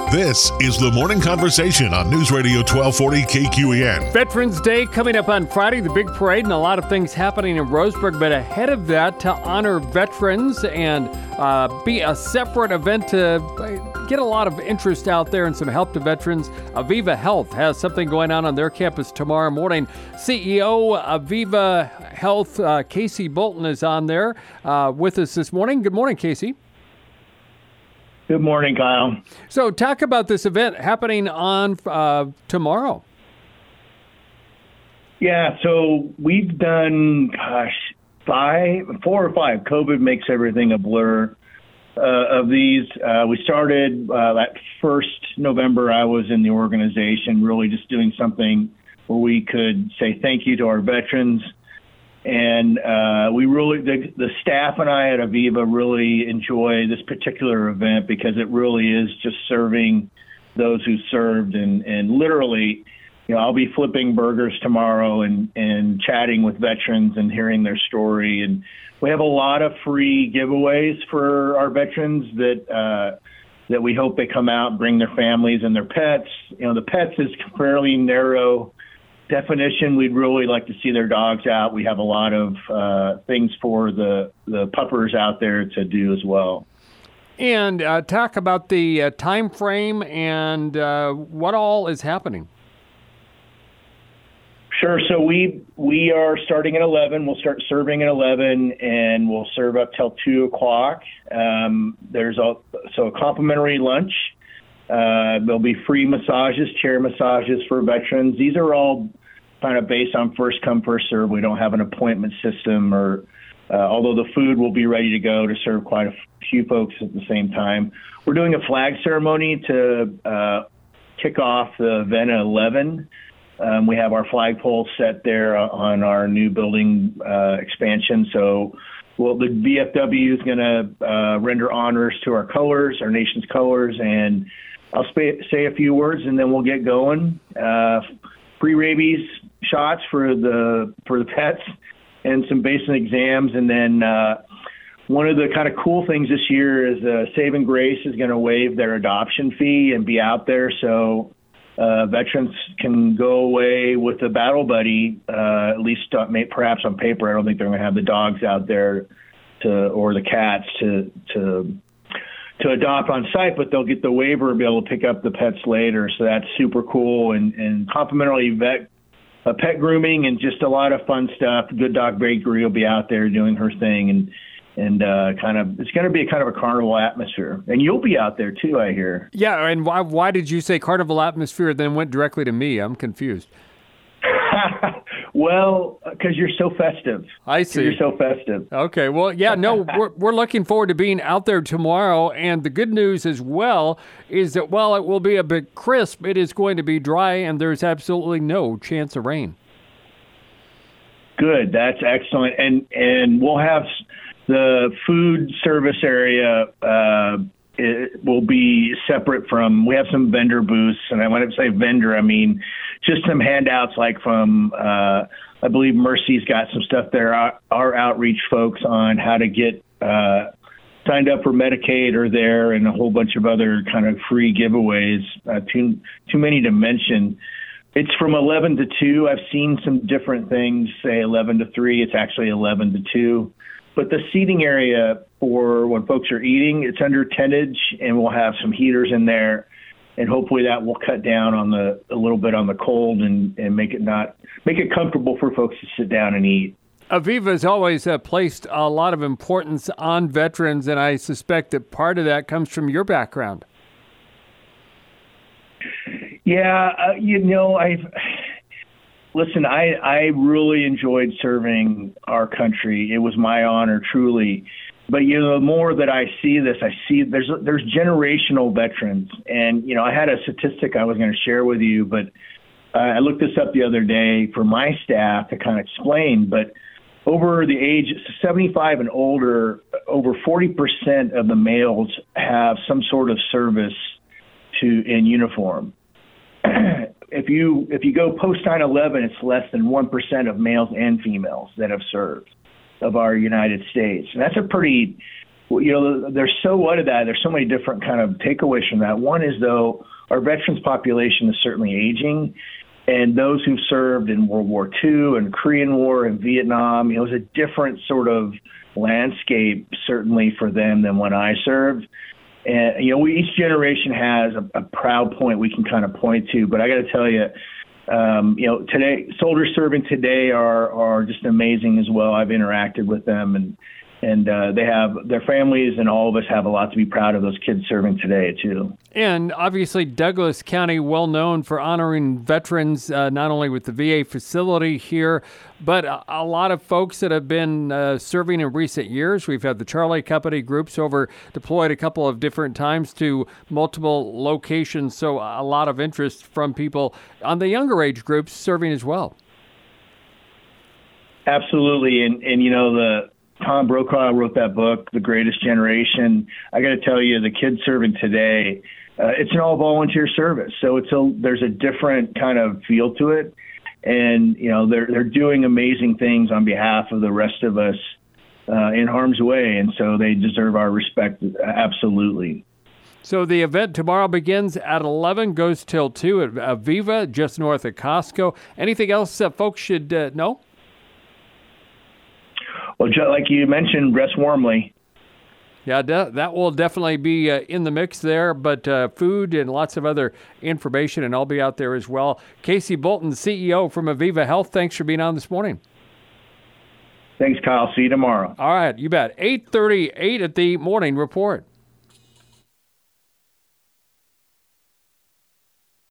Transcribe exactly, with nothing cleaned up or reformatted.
This is the Morning Conversation on News Radio twelve forty K Q E N. Veterans Day coming up on Friday, the big parade, and a lot of things happening in Roseburg. But ahead of that, to honor veterans and uh, be a separate event to get a lot of interest out there and some help to veterans, Aviva Health has something going on on their campus tomorrow morning. C E O Aviva Health, uh, Casey Bolton, is on there uh, with us this morning. Good morning, Casey. Good morning, Kyle. So talk about this event happening on uh, tomorrow. Yeah, so we've done, gosh, five, four or five. COVID makes everything a blur. Uh, of these, uh, we started uh, that first November I was in the organization, really just doing something where we could say thank you to our veterans. And uh, we really, the, the staff and I at Aviva really enjoy this particular event because it really is just serving those who served. And, and literally, you know, I'll be flipping burgers tomorrow and, and chatting with veterans and hearing their story. And we have a lot of free giveaways for our veterans that uh, that we hope they come out, bring their families and their pets. You know, the pets is fairly narrow definition. We'd really like to see their dogs out. We have a lot of uh, things for the, the puppers out there to do as well. And uh, talk about the uh, time frame and uh, what all is happening. Sure. So we we are starting at eleven. We'll start serving at eleven, and we'll serve up till two o'clock. Um, there's a so a complimentary lunch. Uh, there'll be free massages, chair massages for veterans. These are all kind of based on first come, first serve. We don't have an appointment system, or uh, although the food will be ready to go to serve quite a few folks at the same time. We're doing a flag ceremony to uh, kick off the event at eleven. Um, we have our flagpole set there on our new building uh, expansion. So well, the V F W is going to uh, render honors to our colors, our nation's colors, and I'll sp- say a few words, and then we'll get going. Uh, free rabies shots for the for the pets, and some basic exams. And then uh, one of the kind of cool things this year is uh, Saving Grace is going to waive their adoption fee and be out there, so uh, veterans can go away with a battle buddy. Uh, at least uh, may, perhaps on paper. I don't think they're going to have the dogs out there to or the cats to to. to adopt on site, but they'll get the waiver and be able to pick up the pets later. So that's super cool. And, and complimentary vet, uh, pet grooming and just a lot of fun stuff. Good Dog Bakery will be out there doing her thing. And, and uh, kind of, it's going to be a kind of a carnival atmosphere. And you'll be out there too, I hear. Yeah. And why, why did you say carnival atmosphere then went directly to me? I'm confused. Well, because you're so festive. I see. You're so festive. Okay. Well, yeah, no, we're, we're looking forward to being out there tomorrow. And the good news as well is that while it will be a bit crisp, it is going to be dry and there's absolutely no chance of rain. Good. That's excellent. And, and we'll have the food service area uh, it will be separate from, we have some vendor booths. And I want to say vendor, I mean, just some handouts like from, uh, I believe Mercy's got some stuff there. Our, our outreach folks on how to get uh, signed up for Medicaid are there, and a whole bunch of other kind of free giveaways. Uh, too too many to mention. It's from eleven to two. I've seen some different things say eleven to three. It's actually eleven to two. But the seating area for when folks are eating, it's under tentage, and we'll have some heaters in there. And hopefully that will cut down on the a little bit on the cold and, and make it not make it comfortable for folks to sit down and eat. Aviva has always uh, placed a lot of importance on veterans, and I suspect that part of that comes from your background. Yeah, uh, you know, I've listen. I I really enjoyed serving our country. It was my honor, truly. But, you know, the more that I see this, I see there's there's generational veterans. And, you know, I had a statistic I was going to share with you, but uh, I looked this up the other day for my staff to kind of explain. But over the age seventy-five and older, over forty percent of the males have some sort of service to in uniform. If you if you go post nine eleven, it's less than one percent of males and females that have served of our United States. And that's a pretty well, you know, there's so what of that. There's so many different kind of takeaways from that. One is, though, our veterans population is certainly aging. And those who've served in World War Two and Korean War and Vietnam, it was a different sort of landscape, certainly for them than when I served. And, you know, we, each generation has a, a proud point we can kind of point to. But I got to tell you, um, you know, today, soldiers serving today are, are just amazing as well. I've interacted with them, and And uh, they have their families, and all of us have a lot to be proud of those kids serving today, too. And obviously, Douglas County, well known for honoring veterans, uh, not only with the V A facility here, but a, a lot of folks that have been uh, serving in recent years. We've had the Charlie Company groups over deployed a couple of different times to multiple locations. So a lot of interest from people on the younger age groups serving as well. Absolutely. And, and you know, the Tom Brokaw wrote that book, The Greatest Generation. I got to tell you, the kids serving today, uh, it's an all-volunteer service. So it's a, there's a different kind of feel to it. And, you know, they're, they're doing amazing things on behalf of the rest of us uh, in harm's way. And so they deserve our respect, absolutely. So the event tomorrow begins at eleven, goes till two at Aviva, just north of Costco. Anything else that folks should uh, know? Well, like you mentioned, rest warmly. Yeah, de- that will definitely be uh, in the mix there, but uh, food and lots of other information, and I'll be out there as well. Casey Bolton, C E O from Aviva Health, thanks for being on this morning. Thanks, Kyle. See you tomorrow. All right, you bet. eight thirty-eight at the Morning Report.